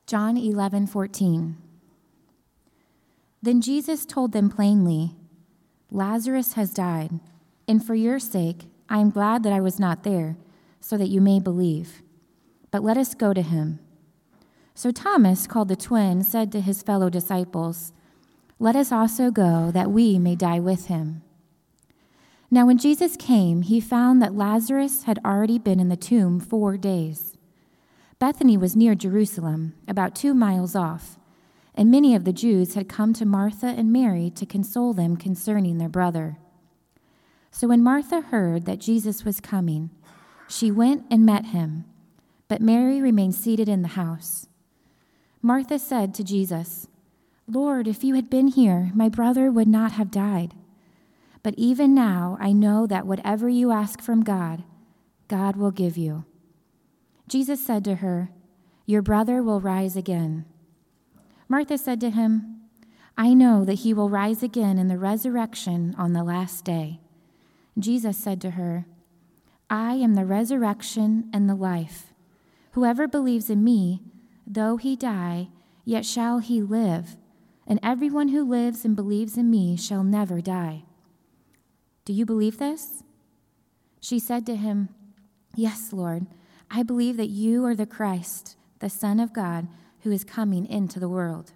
John 11:14. Then Jesus told them plainly, "Lazarus has died, and for your sake I am glad that I was not there, so that you may believe. But let us go to him." So Thomas, called the twin, said to his fellow disciples, "Let us also go, that we may die with him." Now when Jesus came, he found that Lazarus had already been in the tomb 4 days. Bethany was near Jerusalem, about 2 miles off, and many of the Jews had come to Martha and Mary to console them concerning their brother. So when Martha heard that Jesus was coming, she went and met him, but Mary remained seated in the house. Martha said to Jesus, "Lord, if you had been here, my brother would not have died. But even now I know that whatever you ask from God, God will give you." Jesus said to her, "Your brother will rise again." Martha said to him, "I know that he will rise again in the resurrection on the last day." Jesus said to her, "I am the resurrection and the life. Whoever believes in me, though he die, yet shall he live, and everyone who lives and believes in me shall never die. Do you believe this?" She said to him, "Yes, Lord. I believe that you are the Christ, the Son of God, who is coming into the world."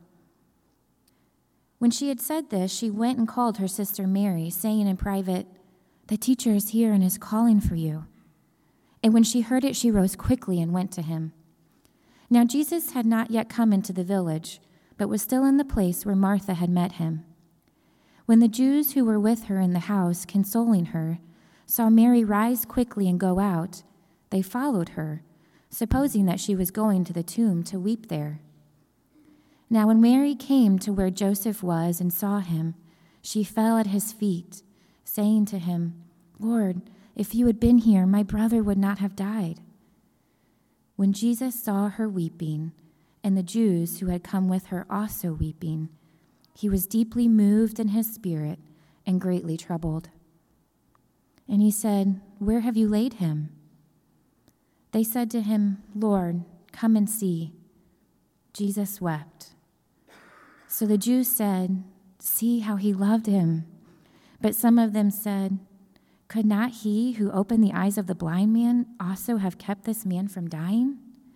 When she had said this, she went and called her sister Mary, saying in private, "The teacher is here and is calling for you." And when she heard it, she rose quickly and went to him. Now Jesus had not yet come into the village, but was still in the place where Martha had met him. When the Jews who were with her in the house, consoling her, saw Mary rise quickly and go out, they followed her, supposing that she was going to the tomb to weep there. Now when Mary came to where Joseph was and saw him, she fell at his feet, saying to him, "Lord, if you had been here, my brother would not have died." When Jesus saw her weeping, and the Jews who had come with her also weeping, he was deeply moved in his spirit and greatly troubled. And he said, "Where have you laid him?" They said to him, "Lord, come and see." Jesus wept. So the Jews said, "See how he loved him." But some of them said, "Could not he who opened the eyes of the blind man also have kept this man from dying?"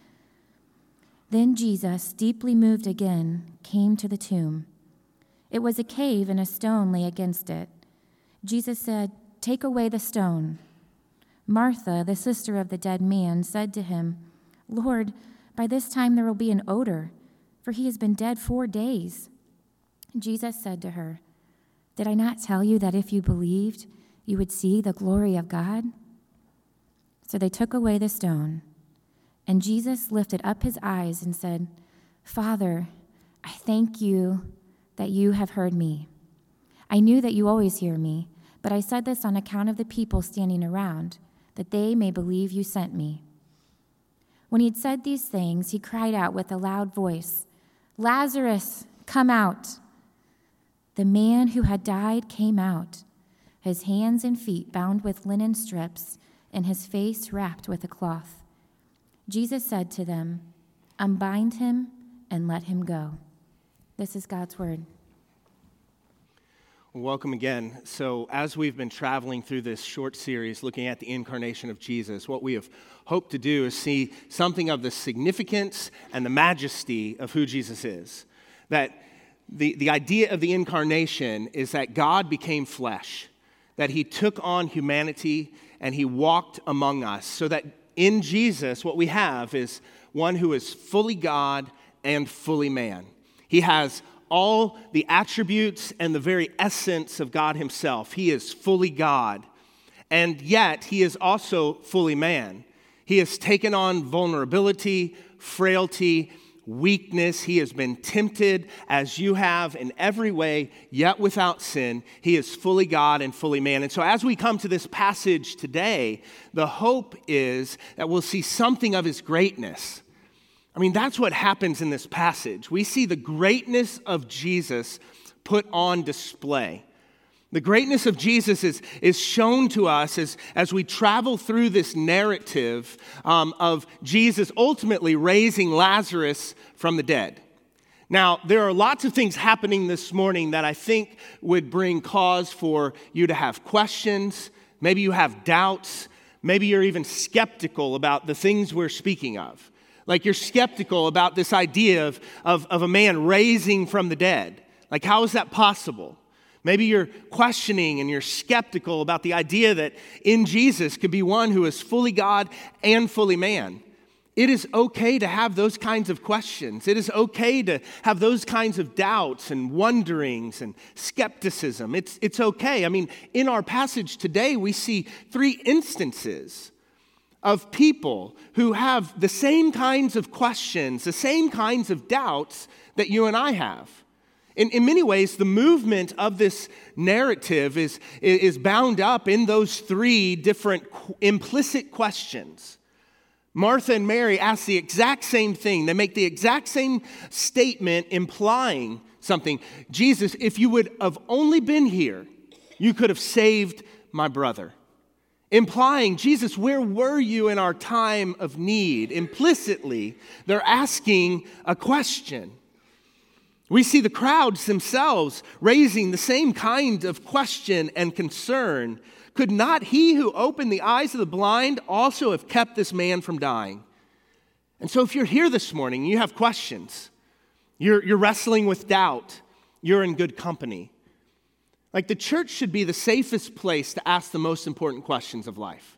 Then Jesus, deeply moved again, came to the tomb. It was a cave, and a stone lay against it. Jesus said, "Take away the stone." Martha, the sister of the dead man, said to him, "Lord, by this time there will be an odor, for he has been dead 4 days." Jesus said to her, "Did I not tell you that if you believed, you would see the glory of God?" So they took away the stone, and Jesus lifted up his eyes and said, "Father, I thank you that you have heard me. I knew that you always hear me, but I said this on account of the people standing around, that they may believe you sent me." When he had said these things, he cried out with a loud voice, "Lazarus, come out!" The man who had died came out, his hands and feet bound with linen strips, and his face wrapped with a cloth. Jesus said to them, "Unbind him and let him go." This is God's word. Welcome again. So as we've been traveling through this short series looking at the incarnation of Jesus, what we have hoped to do is see something of the significance and the majesty of who Jesus is. That the idea of the incarnation is that God became flesh, that he took on humanity and he walked among us, so that in Jesus what we have is one who is fully God and fully man. He has all the attributes and the very essence of God himself. He is fully God, and yet he is also fully man. He has taken on vulnerability, frailty, weakness. He has been tempted as you have in every way, yet without sin. He is fully God and fully man. And so as we come to this passage today, the hope is that we'll see something of his greatness. I mean, that's what happens in this passage. We see the greatness of Jesus put on display. The greatness of Jesus is shown to us as we travel through this narrative of Jesus ultimately raising Lazarus from the dead. Now, there are lots of things happening this morning that I think would bring cause for you to have questions. Maybe you have doubts. Maybe you're even skeptical about the things we're speaking of. Like you're skeptical about this idea of a man raising from the dead. Like, how is that possible? Maybe you're questioning and you're skeptical about the idea that in Jesus could be one who is fully God and fully man. It is okay to have those kinds of questions. It is okay to have those kinds of doubts and wonderings and skepticism. It's okay. I mean, in our passage today, we see 3 instances of people who have the same kinds of questions, the same kinds of doubts that you and I have. In many ways, the movement of this narrative is bound up in those 3 different implicit questions. Martha and Mary ask the exact same thing. They make the exact same statement implying something. Jesus, if you would have only been here, you could have saved my brother. Implying, Jesus, where were you in our time of need? Implicitly, they're asking a question. We see the crowds themselves raising the same kind of question and concern. Could not he who opened the eyes of the blind also have kept this man from dying? And so if you're here this morning and you have questions, you're wrestling with doubt, you're in good company. Like, the church should be the safest place to ask the most important questions of life.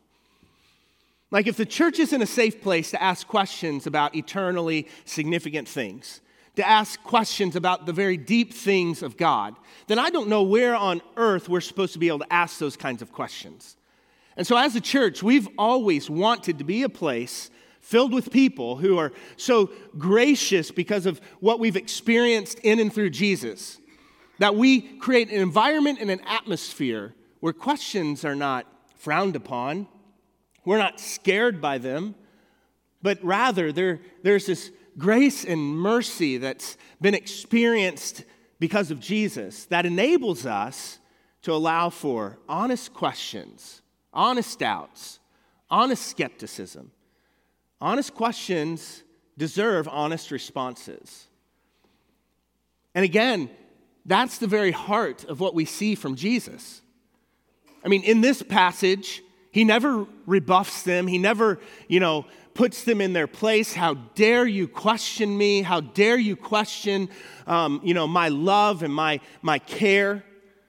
Like, if the church isn't a safe place to ask questions about eternally significant things, to ask questions about the very deep things of God, then I don't know where on earth we're supposed to be able to ask those kinds of questions. And so as a church, we've always wanted to be a place filled with people who are so gracious because of what we've experienced in and through Jesus, that we create an environment and an atmosphere where questions are not frowned upon. We're not scared by them, but rather there's this grace and mercy that's been experienced because of Jesus that enables us to allow for honest questions, honest doubts, honest skepticism. Honest questions deserve honest responses. And again, that's the very heart of what we see from Jesus. I mean, in this passage, he never rebuffs them. He never, puts them in their place. How dare you question me? How dare you question, my love and my care?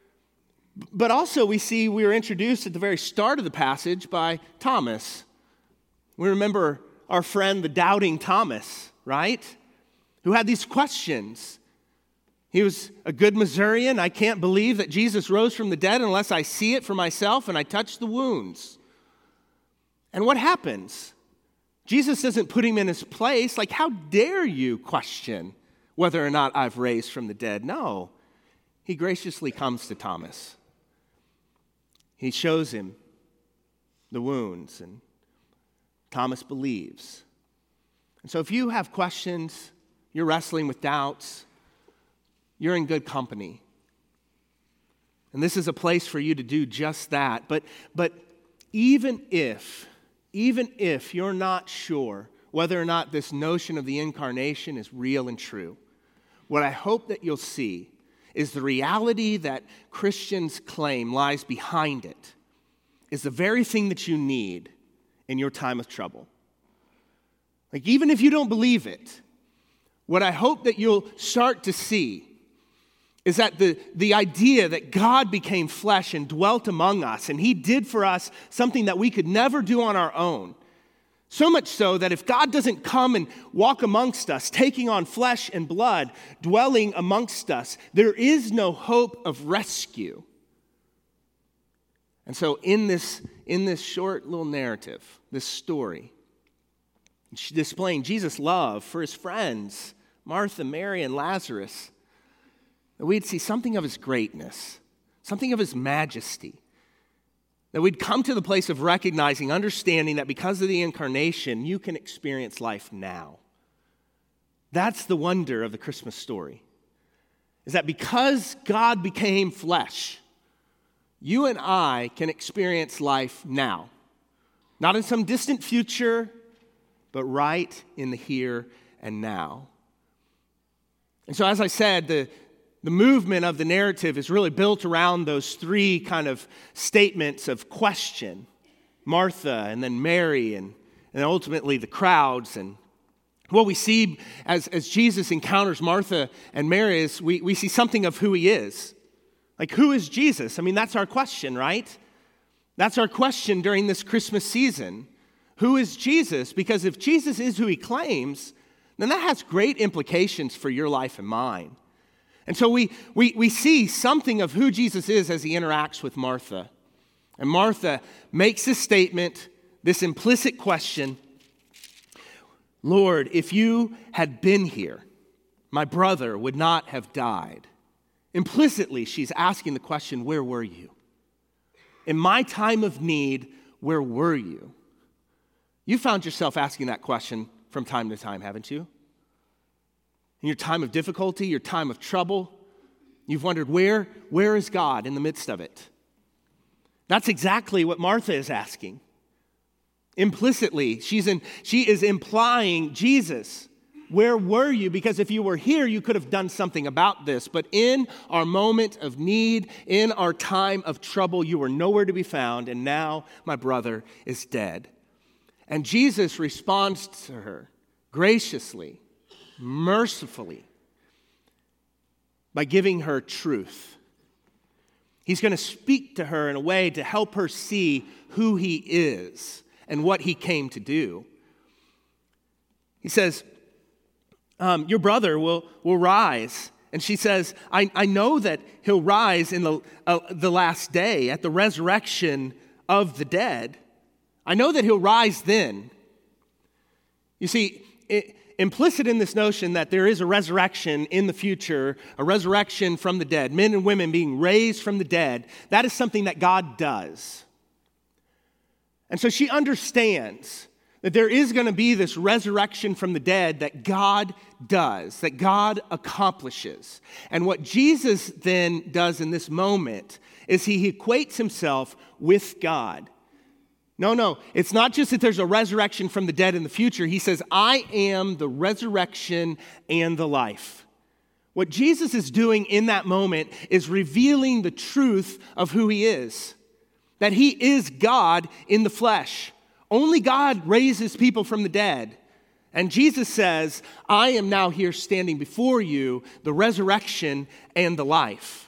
But also we were introduced at the very start of the passage by Thomas. We remember our friend, the doubting Thomas, right? Who had these questions. He was a good Missourian. I can't believe that Jesus rose from the dead unless I see it for myself and I touch the wounds. And what happens? Jesus doesn't put him in his place. Like, how dare you question whether or not I've raised from the dead? No. He graciously comes to Thomas. He shows him the wounds, and Thomas believes. And so if you have questions, you're wrestling with doubts, you're in good company. And this is a place for you to do just that. But even if you're not sure whether or not this notion of the incarnation is real and true, what I hope that you'll see is the reality that Christians claim lies behind it is the very thing that you need in your time of trouble. Like, even if you don't believe it, what I hope that you'll start to see is that the idea that God became flesh and dwelt among us, and he did for us something that we could never do on our own. So much so that if God doesn't come and walk amongst us, taking on flesh and blood, dwelling amongst us, there is no hope of rescue. And so in this short little narrative, this story, displaying Jesus' love for his friends, Martha, Mary, and Lazarus, that we'd see something of his greatness, something of his majesty, that we'd come to the place of recognizing, understanding that because of the incarnation, you can experience life now. That's the wonder of the Christmas story, is that because God became flesh, you and I can experience life now. Not in some distant future, but right in the here and now. And so, as I said, the movement of the narrative is really built around those three kind of statements of question. Martha, and then Mary, and ultimately the crowds. And what we see as Jesus encounters Martha and Mary is we see something of who he is. Like, who is Jesus? I mean, that's our question, right? That's our question during this Christmas season. Who is Jesus? Because if Jesus is who he claims, then that has great implications for your life and mine. And so we see something of who Jesus is as he interacts with Martha. And Martha makes this statement, this implicit question, Lord, if you had been here, my brother would not have died. Implicitly, she's asking the question, where were you? In my time of need, where were you? You found yourself asking that question from time to time, haven't you? In your time of difficulty, your time of trouble, you've wondered, where is God in the midst of it? That's exactly what Martha is asking. Implicitly, she is implying, Jesus, where were you? Because if you were here, you could have done something about this. But in our moment of need, in our time of trouble, you were nowhere to be found, and now my brother is dead. And Jesus responds to her graciously, mercifully, by giving her truth. He's going to speak to her in a way to help her see who he is and what he came to do. He says, your brother will rise. And she says, I know that he'll rise in the last day at the resurrection of the dead. I know that he'll rise then. You see, implicit in this notion that there is a resurrection in the future, a resurrection from the dead, men and women being raised from the dead, that is something that God does. And so she understands that there is going to be this resurrection from the dead that God does, that God accomplishes. And what Jesus then does in this moment is he equates himself with God. No, it's not just that there's a resurrection from the dead in the future. He says, I am the resurrection and the life. What Jesus is doing in that moment is revealing the truth of who he is, that he is God in the flesh. Only God raises people from the dead. And Jesus says, I am now here standing before you, the resurrection and the life.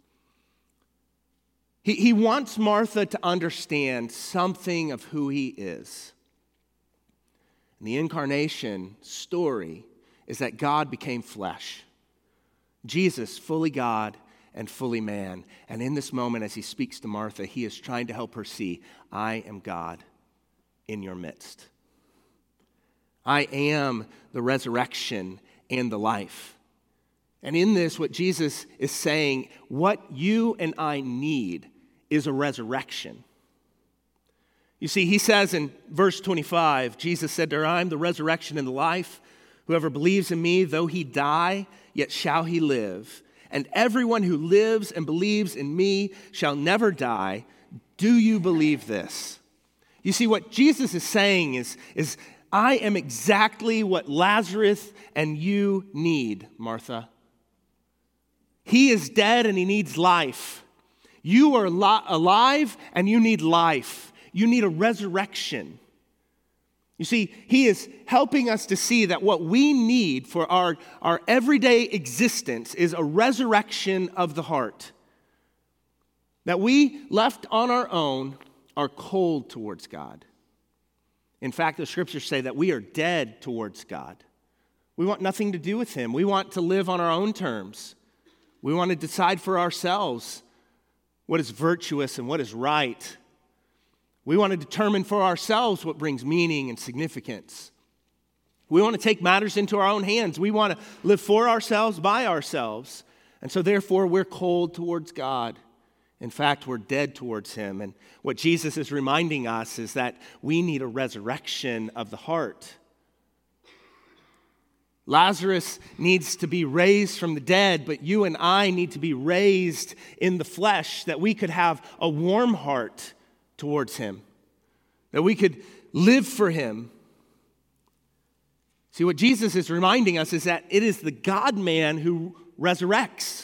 He wants Martha to understand something of who he is. And the incarnation story is that God became flesh. Jesus, fully God and fully man. And in this moment, as he speaks to Martha, he is trying to help her see, I am God in your midst. I am the resurrection and the life. And in this, what Jesus is saying, what you and I need is a resurrection. You see, he says in verse 25, Jesus said to her, I am the resurrection and the life. Whoever believes in me, though he die, yet shall he live. And everyone who lives and believes in me shall never die. Do you believe this? You see, what Jesus is saying is I am exactly what Lazarus and you need, Martha. He is dead and he needs life. You are alive and you need life. You need a resurrection. You see, he is helping us to see that what we need for our everyday existence is a resurrection of the heart. That we, left on our own, are cold towards God. In fact, the scriptures say that we are dead towards God. We want nothing to do with him. We want to live on our own terms. We want to decide for ourselves what is virtuous and what is right. We want to determine for ourselves what brings meaning and significance. We want to take matters into our own hands. We want to live for ourselves, by ourselves. And so therefore, we're cold towards God. In fact, we're dead towards him. And what Jesus is reminding us is that we need a resurrection of the heart. Lazarus needs to be raised from the dead, but you and I need to be raised in the flesh, that we could have a warm heart towards him, that we could live for him. See, what Jesus is reminding us is that it is the God-man who resurrects.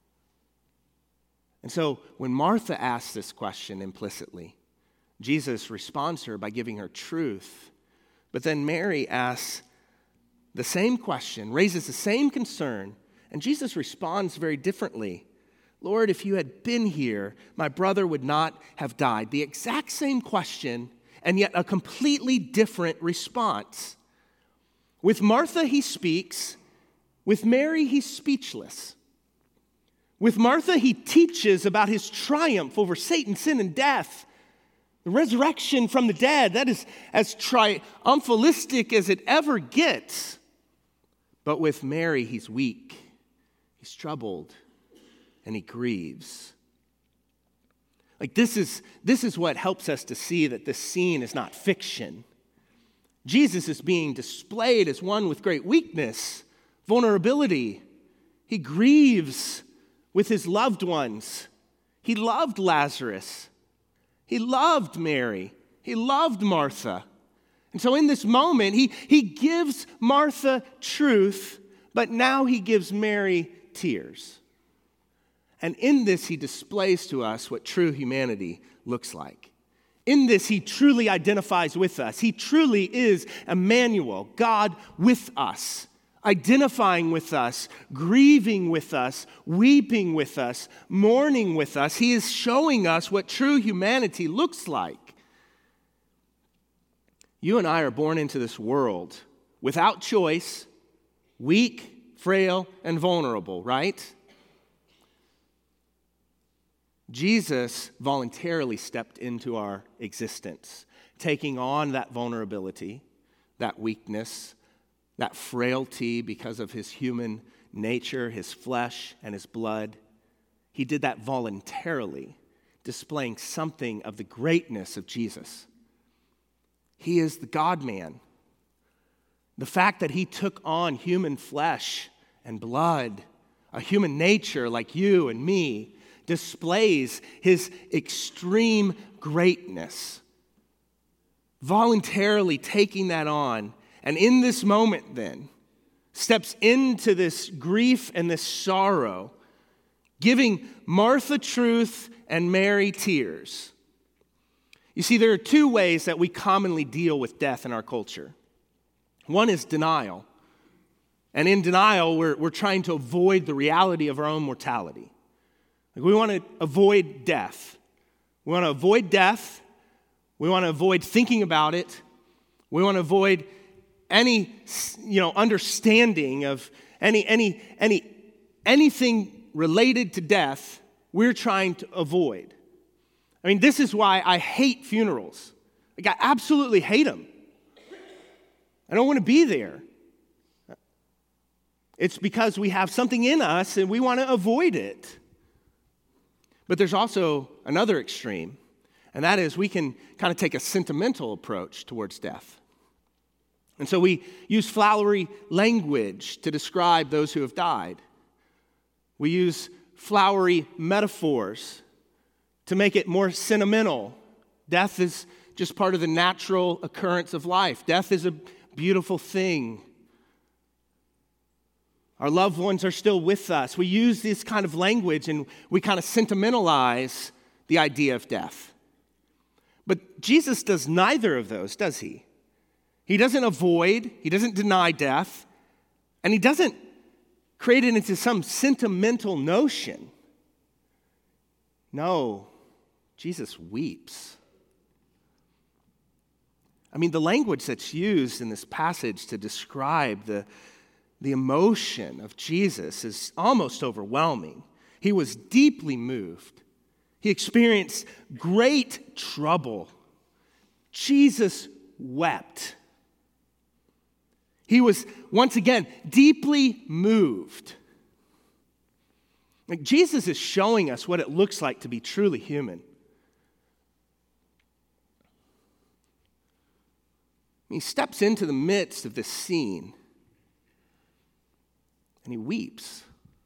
And so when Martha asks this question implicitly, Jesus responds to her by giving her truth. But then Mary asks the same question, raises the same concern, and Jesus responds very differently. Lord, if you had been here, my brother would not have died. The exact same question, and yet a completely different response. With Martha, he speaks. With Mary, he's speechless. With Martha, he teaches about his triumph over Satan, sin, and death. The resurrection from the dead, that is as triumphalistic as it ever gets. But with Mary, he's weak, he's troubled, and he grieves. Like this is what helps us to see that this scene is not fiction. Jesus is being displayed as one with great weakness, vulnerability. He grieves with his loved ones. He loved Lazarus. He loved Mary. He loved Martha. And so in this moment, he gives Martha truth, but now he gives Mary tears. And in this, he displays to us what true humanity looks like. In this, he truly identifies with us. He truly is Emmanuel, God with us, identifying with us, grieving with us, weeping with us, mourning with us. He is showing us what true humanity looks like. You and I are born into this world without choice, weak, frail, and vulnerable, right? Jesus voluntarily stepped into our existence, taking on that vulnerability, that weakness, that frailty because of his human nature, his flesh, and his blood. He did that voluntarily, displaying something of the greatness of Jesus. He is the God-man. The fact that he took on human flesh and blood, a human nature like you and me, displays his extreme greatness. Voluntarily taking that on, and in this moment then, steps into this grief and this sorrow, giving Martha truth and Mary tears. You see, there are two ways that we commonly deal with death in our culture. One is denial. And in denial, we're trying to avoid the reality of our own mortality. Like we want to avoid death. We want to avoid death. We want to avoid thinking about it. We want to avoid any, understanding of anything related to death. We're trying to avoid. I mean, this is why I hate funerals. Like, I absolutely hate them. I don't want to be there. It's because we have something in us and we want to avoid it. But there's also another extreme, and that is we can kind of take a sentimental approach towards death. And so we use flowery language to describe those who have died. We use flowery metaphors to make it more sentimental. Death is just part of the natural occurrence of life. Death is a beautiful thing. Our loved ones are still with us. We use this kind of language and we kind of sentimentalize the idea of death. But Jesus does neither of those, does he? He doesn't avoid, he doesn't deny death, and he doesn't create it into some sentimental notion. No, Jesus weeps. I mean, the language that's used in this passage to describe the emotion of Jesus is almost overwhelming. He was deeply moved. He experienced great trouble. Jesus wept. He was, once again, deeply moved. Like Jesus is showing us what it looks like to be truly human. He steps into the midst of this scene. and he weeps.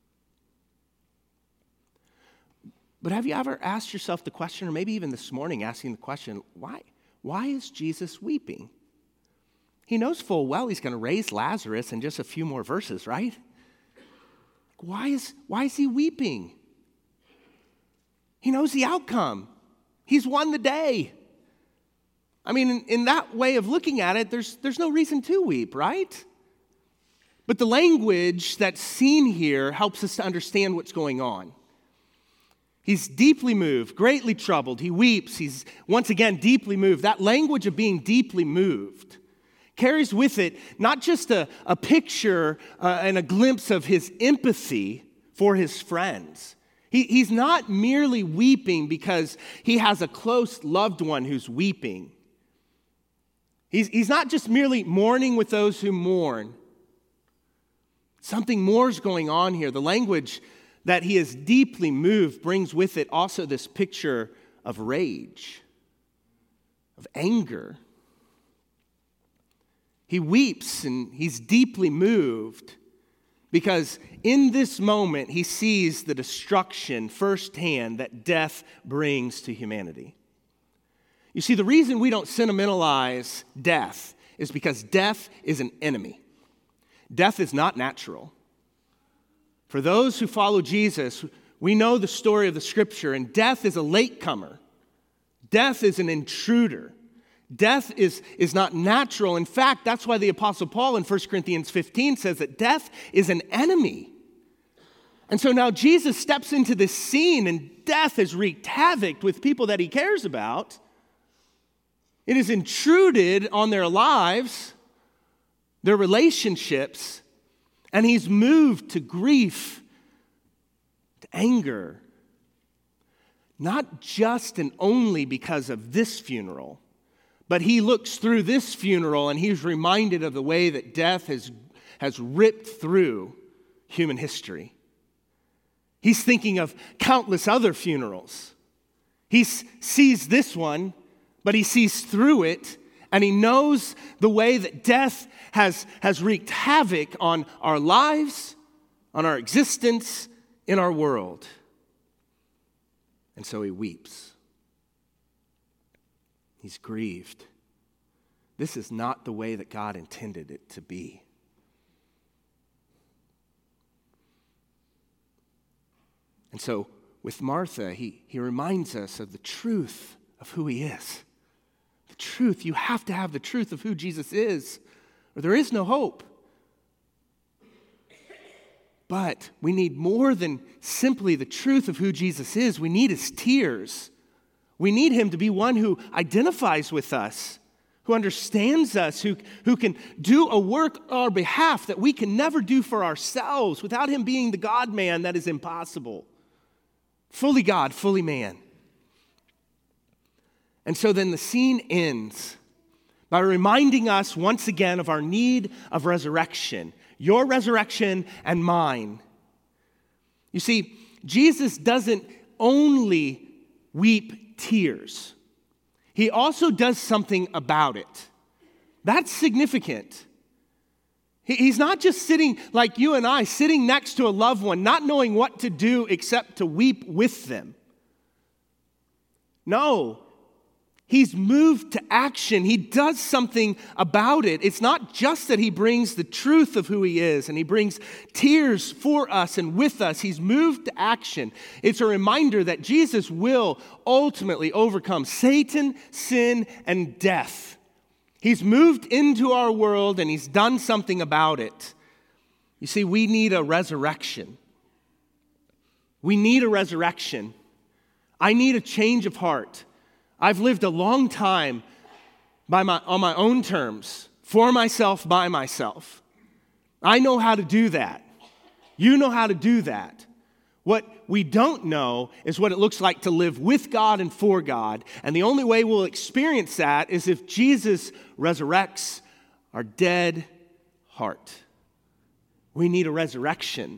But have you ever asked yourself the question, or maybe even this morning asking the question, why is Jesus weeping? He knows full well he's going to raise Lazarus in just a few more verses, right? Why is he weeping? He knows the outcome. He's won the day. I mean, in that way of looking at it, there's no reason to weep, right? But the language that's seen here helps us to understand what's going on. He's deeply moved, greatly troubled. He weeps. He's once again deeply moved. That language of being deeply moved carries with it not just a picture and a glimpse of his empathy for his friends. He's not merely weeping because he has a close loved one who's weeping. He's not just merely mourning with those who mourn. Something more is going on here. The language that he is deeply moved brings with it also this picture of rage, of anger. He weeps and he's deeply moved because in this moment he sees the destruction firsthand that death brings to humanity. You see, the reason we don't sentimentalize death is because death is an enemy. Death is not natural. For those who follow Jesus, we know the story of the Scripture, and death is a latecomer. Death is an intruder. Death is not natural. In fact, that's why the Apostle Paul in 1 Corinthians 15 says that death is an enemy. And so now Jesus steps into this scene, and death has wreaked havoc with people that he cares about. It has intruded on their lives, their relationships, and he's moved to grief, to anger, not just and only because of this funeral, but he looks through this funeral and he's reminded of the way that death has ripped through human history. He's thinking of countless other funerals. He sees this one, but he sees through it, and he knows the way that death has wreaked havoc on our lives, on our existence, in our world. And so he weeps. He's grieved. This is not the way that God intended it to be. And so with Martha, he reminds us of the truth of who he is. The truth. You have to have the truth of who Jesus is, or there is no hope. But we need more than simply the truth of who Jesus is. We need his tears. We need him to be one who identifies with us, who understands us, who can do a work on our behalf that we can never do for ourselves. Without him being the God-man, that is impossible. Fully God, fully man. And so then the scene ends by reminding us once again of our need of resurrection, your resurrection and mine. You see, Jesus doesn't only weep tears. He also does something about it. That's significant. He's not just sitting like you and I, sitting next to a loved one, not knowing what to do except to weep with them. No. He's moved to action. He does something about it. It's not just that he brings the truth of who he is and he brings tears for us and with us. He's moved to action. It's a reminder that Jesus will ultimately overcome Satan, sin, and death. He's moved into our world and he's done something about it. You see, we need a resurrection. We need a resurrection. I need a change of heart. I've lived a long time on my own terms, for myself, by myself. I know how to do that. You know how to do that. What we don't know is what it looks like to live with God and for God. And the only way we'll experience that is if Jesus resurrects our dead heart. We need a resurrection.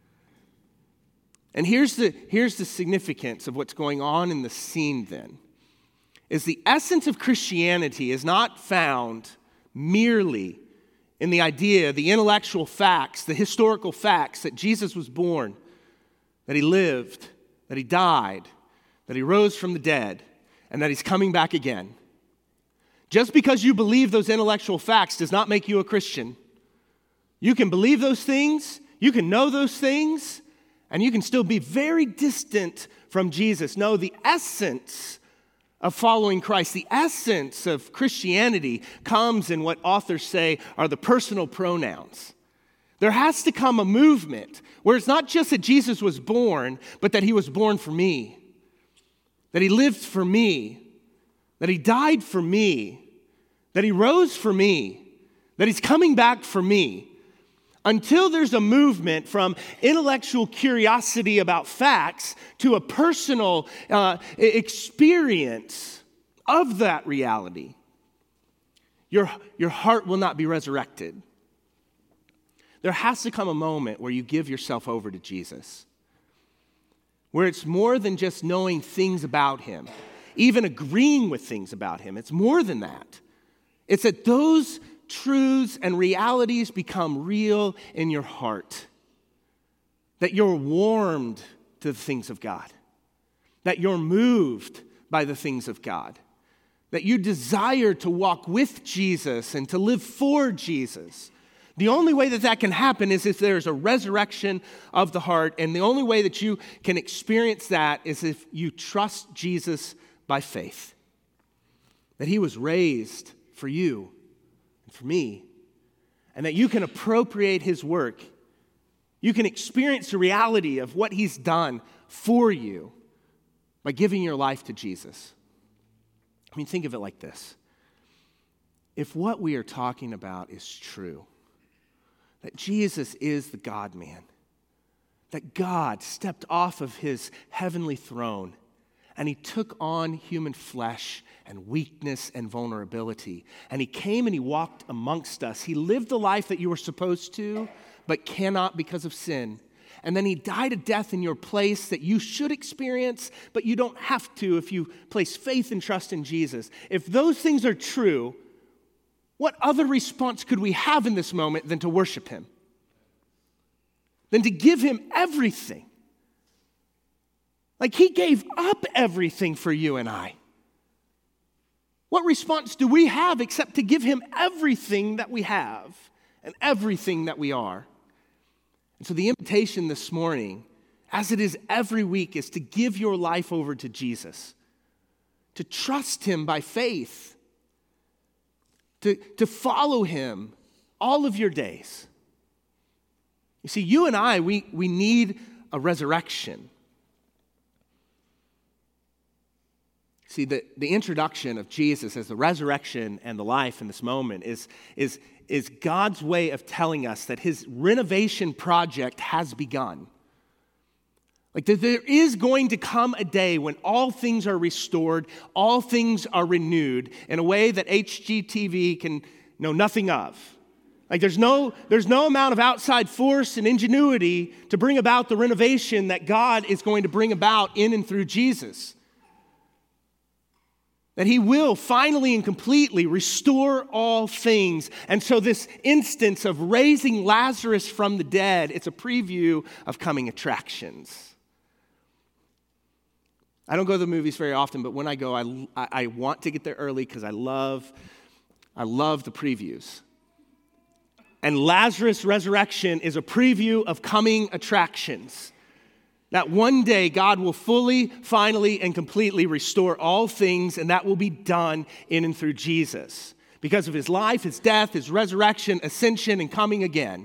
And here's the significance of what's going on in the scene then. Is the essence of Christianity is not found merely in the idea, the intellectual facts, the historical facts that Jesus was born, that he lived, that he died, that he rose from the dead, and that he's coming back again. Just because you believe those intellectual facts does not make you a Christian. You can believe those things, you can know those things, and you can still be very distant from Jesus. No, the essence of following Christ, the essence of Christianity comes in what authors say are the personal pronouns. There has to come a movement where it's not just that Jesus was born, but that he was born for me, that he lived for me, that he died for me, that he rose for me, that he's coming back for me. Until there's a movement from intellectual curiosity about facts to a personal experience of that reality, your heart will not be resurrected. There has to come a moment where you give yourself over to Jesus, where it's more than just knowing things about him, even agreeing with things about him. It's more than that. It's that those truths and realities become real in your heart. That you're warmed to the things of God. That you're moved by the things of God. That you desire to walk with Jesus and to live for Jesus. The only way that that can happen is if there's a resurrection of the heart, and the only way that you can experience that is if you trust Jesus by faith. That he was raised for you and for me, and that you can appropriate his work. You can experience the reality of what he's done for you by giving your life to Jesus. I mean, think of it like this. If what we are talking about is true, that Jesus is the God-man, that God stepped off of his heavenly throne and he took on human flesh and weakness and vulnerability, and he came and he walked amongst us. He lived the life that you were supposed to, but cannot because of sin. And then he died a death in your place that you should experience, but you don't have to if you place faith and trust in Jesus. If those things are true, what other response could we have in this moment than to worship him? Than to give him everything? Like he gave up everything for you and I. What response do we have except to give him everything that we have and everything that we are? And so the invitation this morning, as it is every week, is to give your life over to Jesus, to trust him by faith, to follow him all of your days. You see, you and I, we need a resurrection. See, the introduction of Jesus as the resurrection and the life in this moment is God's way of telling us that his renovation project has begun. Like that there is going to come a day when all things are restored, all things are renewed in a way that HGTV can know nothing of. Like there's no amount of outside force and ingenuity to bring about the renovation that God is going to bring about in and through Jesus. That he will finally and completely restore all things. And so this instance of raising Lazarus from the dead, it's a preview of coming attractions. I don't go to the movies very often, but when I go, I want to get there early because I love the previews. And Lazarus' resurrection is a preview of coming attractions. That one day God will fully, finally, and completely restore all things, and that will be done in and through Jesus because of his life, his death, his resurrection, ascension, and coming again.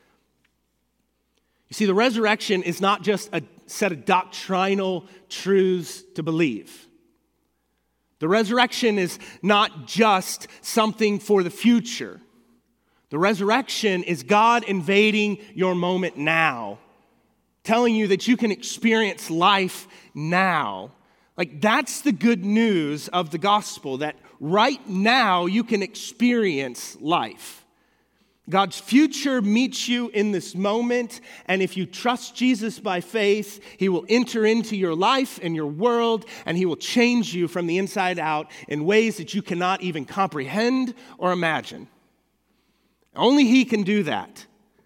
You see, the resurrection is not just a set of doctrinal truths to believe. The resurrection is not just something for the future. The resurrection is God invading your moment now, telling you that you can experience life now. Like that's the good news of the gospel, that right now you can experience life. God's future meets you in this moment, and if you trust Jesus by faith, he will enter into your life and your world, and he will change you from the inside out in ways that you cannot even comprehend or imagine. Only he can do that.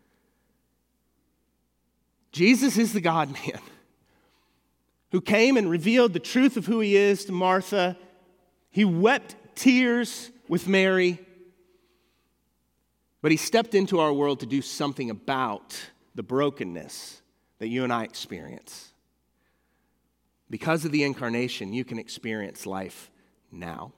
Jesus is the God-man who came and revealed the truth of who he is to Martha. He wept tears with Mary, but he stepped into our world to do something about the brokenness that you and I experience. Because of the incarnation, you can experience life now.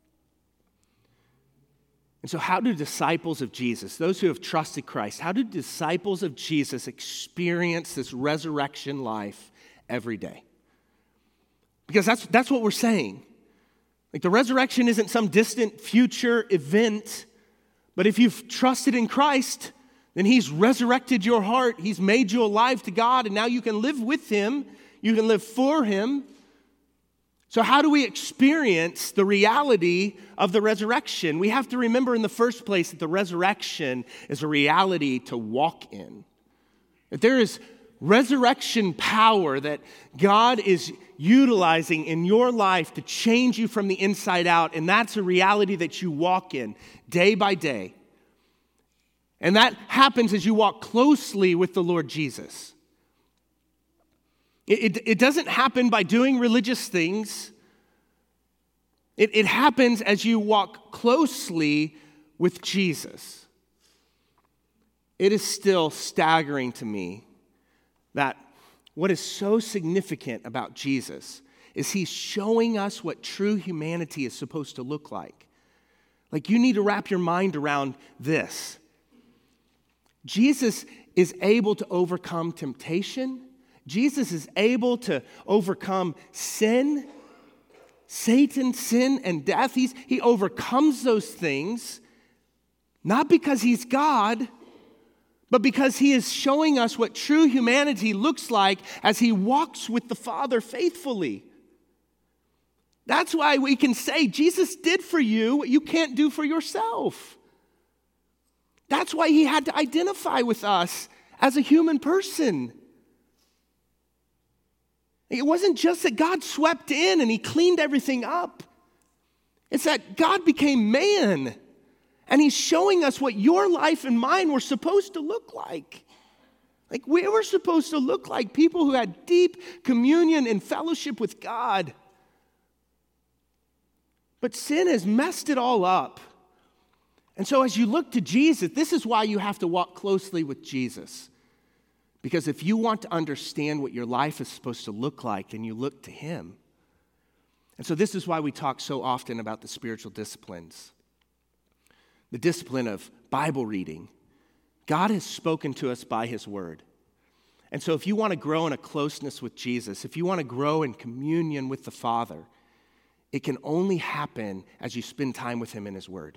And so how do disciples of Jesus, those who have trusted Christ, how do disciples of Jesus experience this resurrection life every day? Because that's what we're saying. Like, the resurrection isn't some distant future event, but if you've trusted in Christ, then he's resurrected your heart. He's made you alive to God, and now you can live with him. You can live for him. So how do we experience the reality of the resurrection? We have to remember in the first place that the resurrection is a reality to walk in. That there is resurrection power that God is utilizing in your life to change you from the inside out, and that's a reality that you walk in day by day. And that happens as you walk closely with the Lord Jesus. It doesn't happen by doing religious things. It happens as you walk closely with Jesus. It is still staggering to me that what is so significant about Jesus is he's showing us what true humanity is supposed to look like. Like, you need to wrap your mind around this. Jesus is able to overcome temptation. Jesus is able to overcome sin, Satan, sin, and death. He overcomes those things, not because he's God, but because he is showing us what true humanity looks like as he walks with the Father faithfully. That's why we can say Jesus did for you what you can't do for yourself. That's why he had to identify with us as a human person. It wasn't just that God swept in and he cleaned everything up. It's that God became man, and he's showing us what your life and mine were supposed to look like. Like, we were supposed to look like people who had deep communion and fellowship with God. But sin has messed it all up. And so as you look to Jesus, this is why you have to walk closely with Jesus. Because if you want to understand what your life is supposed to look like, then you look to him. And so this is why we talk so often about the spiritual disciplines. The discipline of Bible reading. God has spoken to us by his word. And so if you want to grow in a closeness with Jesus, if you want to grow in communion with the Father, it can only happen as you spend time with him in his word.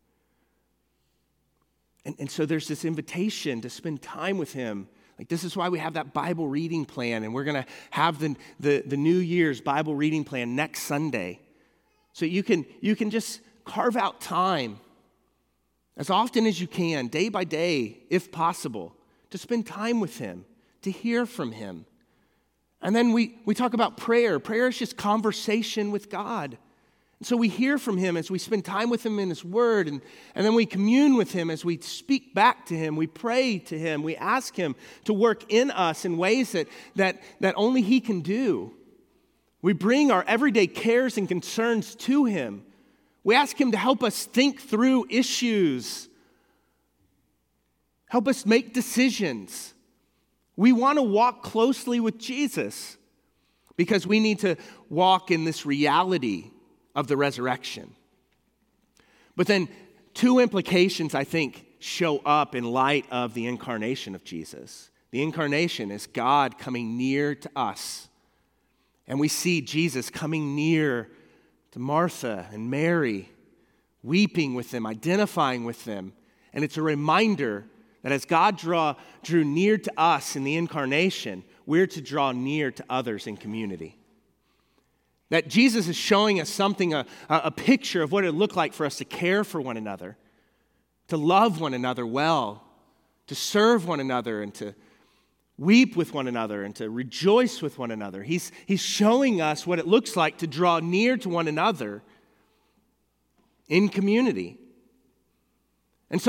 And so there's this invitation to spend time with him. Like, this is why we have that Bible reading plan, and we're going to have the New Year's Bible reading plan next Sunday. So you can just carve out time as often as you can, day by day, if possible, to spend time with him, to hear from him. And then we talk about prayer. Prayer is just conversation with God. And so we hear from him as we spend time with him in his word, and then we commune with him as we speak back to him. We pray to him. We ask him to work in us in ways that only he can do. We bring our everyday cares and concerns to him. We ask him to help us think through issues, help us make decisions. We want to walk closely with Jesus because we need to walk in this reality of the resurrection. But then two implications, I think, show up in light of the incarnation of Jesus. The incarnation is God coming near to us. And we see Jesus coming near to Martha and Mary, weeping with them, identifying with them. And it's a reminder that as God drew near to us in the incarnation, we're to draw near to others in community. That Jesus is showing us something, a picture of what it would look like for us to care for one another, to love one another well, to serve one another, and to weep with one another, and to rejoice with one another. He's showing us what it looks like to draw near to one another in community. And so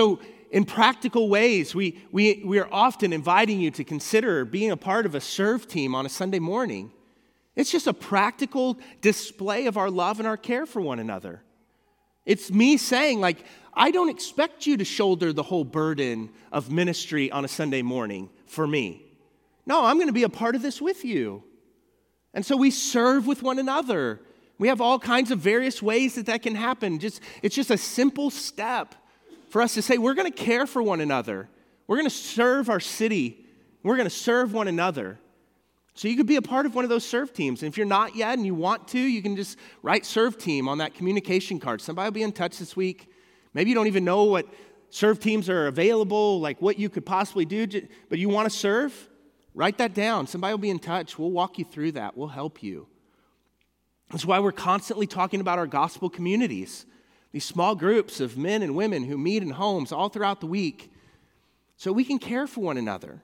in practical ways, we are often inviting you to consider being a part of a serve team on a Sunday morning. It's just a practical display of our love and our care for one another. It's me saying, like, I don't expect you to shoulder the whole burden of ministry on a Sunday morning for me. No, I'm going to be a part of this with you. And so we serve with one another. We have all kinds of various ways that can happen. It's just a simple step for us to say, we're going to care for one another. We're going to serve our city. We're going to serve one another. So you could be a part of one of those serve teams. And if you're not yet and you want to, you can just write serve team on that communication card. Somebody will be in touch this week. Maybe you don't even know what serve teams are available, like what you could possibly do, but you want to serve? Write that down. Somebody will be in touch. We'll walk you through that. We'll help you. That's why we're constantly talking about our gospel communities. These small groups of men and women who meet in homes all throughout the week so we can care for one another,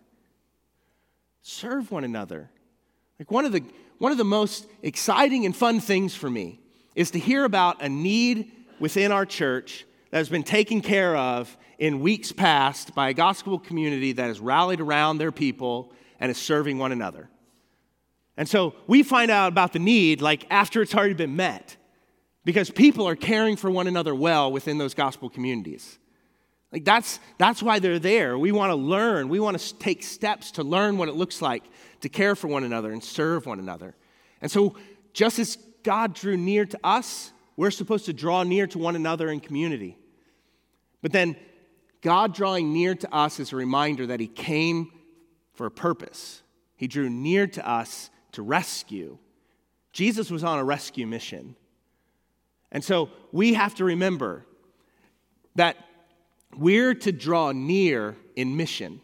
serve one another. Like one of the most exciting and fun things for me is to hear about a need within our church that has been taken care of in weeks past by a gospel community that has rallied around their people and is serving one another. And so we find out about the need like after it's already been met, because people are caring for one another well within those gospel communities. Like that's why they're there. We want to learn. We want to take steps to learn what it looks like to care for one another and serve one another. And so just as God drew near to us, we're supposed to draw near to one another in community. But then God drawing near to us is a reminder that he came for a purpose. He drew near to us to rescue. Jesus was on a rescue mission. And so we have to remember that we're to draw near in mission.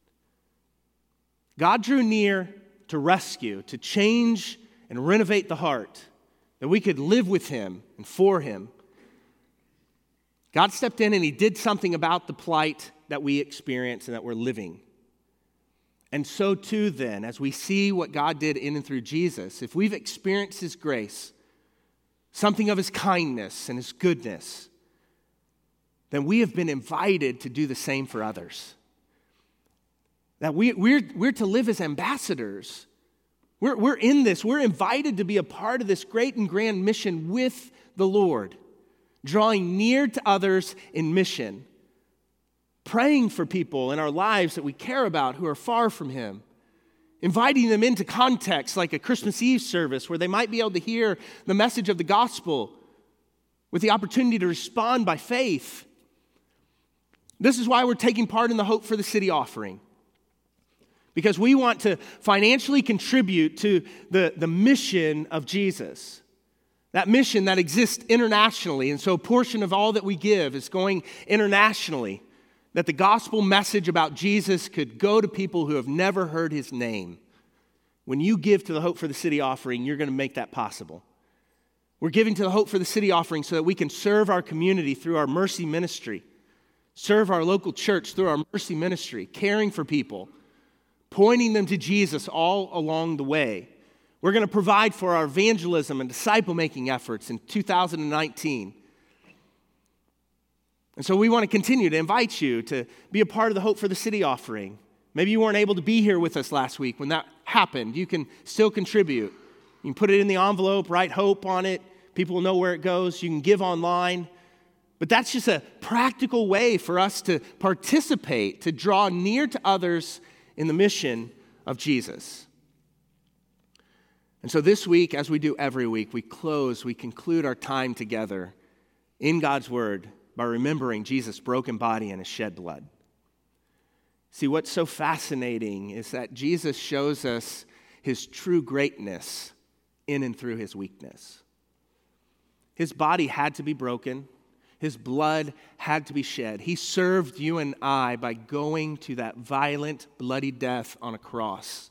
God drew near to rescue, to change and renovate the heart, that we could live with him and for him. God stepped in and he did something about the plight that we experience and that we're living. And so too then, as we see what God did in and through Jesus, if we've experienced his grace, something of his kindness and his goodness, then we have been invited to do the same for others. That we're to live as ambassadors. We're in this. We're invited to be a part of this great and grand mission with the Lord, drawing near to others in mission, praying for people in our lives that we care about who are far from him, inviting them into context like a Christmas Eve service where they might be able to hear the message of the gospel with the opportunity to respond by faith. This is why we're taking part in the Hope for the City offering, because we want to financially contribute to the mission of Jesus, that mission that exists internationally. And so a portion of all that we give is going internationally, that the gospel message about Jesus could go to people who have never heard his name. When you give to the Hope for the City offering, you're going to make that possible. We're giving to the Hope for the City offering so that we can serve our community through our mercy ministry, serve our local church through our mercy ministry, caring for people, pointing them to Jesus all along the way. We're going to provide for our evangelism and disciple-making efforts in 2019. And so we want to continue to invite you to be a part of the Hope for the City offering. Maybe you weren't able to be here with us last week when that happened. You can still contribute. You can put it in the envelope, write HOPE on it. People will know where it goes. You can give online. But that's just a practical way for us to participate, to draw near to others in the mission of Jesus. And so this week, as we do every week, we conclude our time together in God's Word by remembering Jesus' broken body and his shed blood. See, what's so fascinating is that Jesus shows us his true greatness in and through his weakness. His body had to be broken. His blood had to be shed. He served you and I by going to that violent, bloody death on a cross.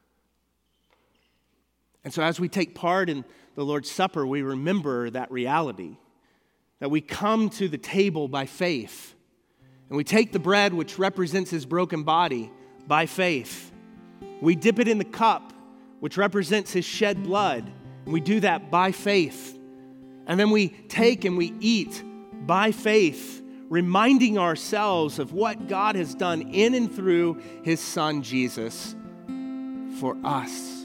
And so as we take part in the Lord's Supper, we remember that reality, that we come to the table by faith, and we take the bread which represents his broken body by faith. We dip it in the cup which represents his shed blood, and we do that by faith. And then we take and we eat by faith, reminding ourselves of what God has done in and through his Son, Jesus, for us.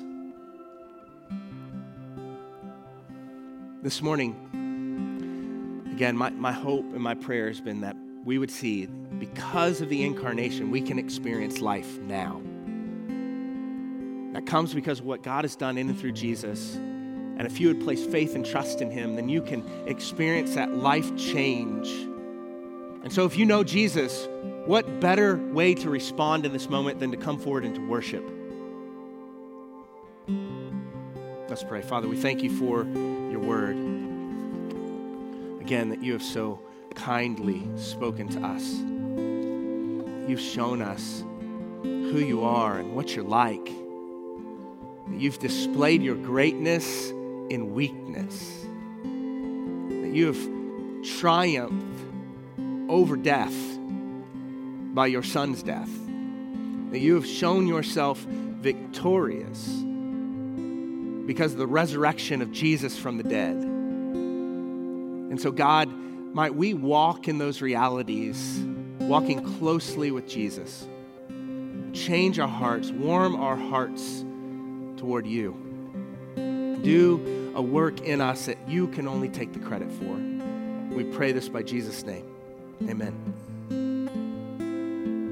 This morning, again, my hope and my prayer has been that we would see, because of the incarnation, we can experience life now. That comes because of what God has done in and through Jesus. And if you would place faith and trust in him, then you can experience that life change. And so if you know Jesus, what better way to respond in this moment than to come forward and to worship? Let's pray. Father, we thank you for your word. Again, that you have so kindly spoken to us. You've shown us who you are and what you're like. That you've displayed your greatness in weakness. That you have triumphed over death by your Son's death. That you have shown yourself victorious because of the resurrection of Jesus from the dead. And so, God, might we walk in those realities, walking closely with Jesus. Change our hearts, warm our hearts toward you. Do a work in us that you can only take the credit for. We pray this by Jesus' name. Amen.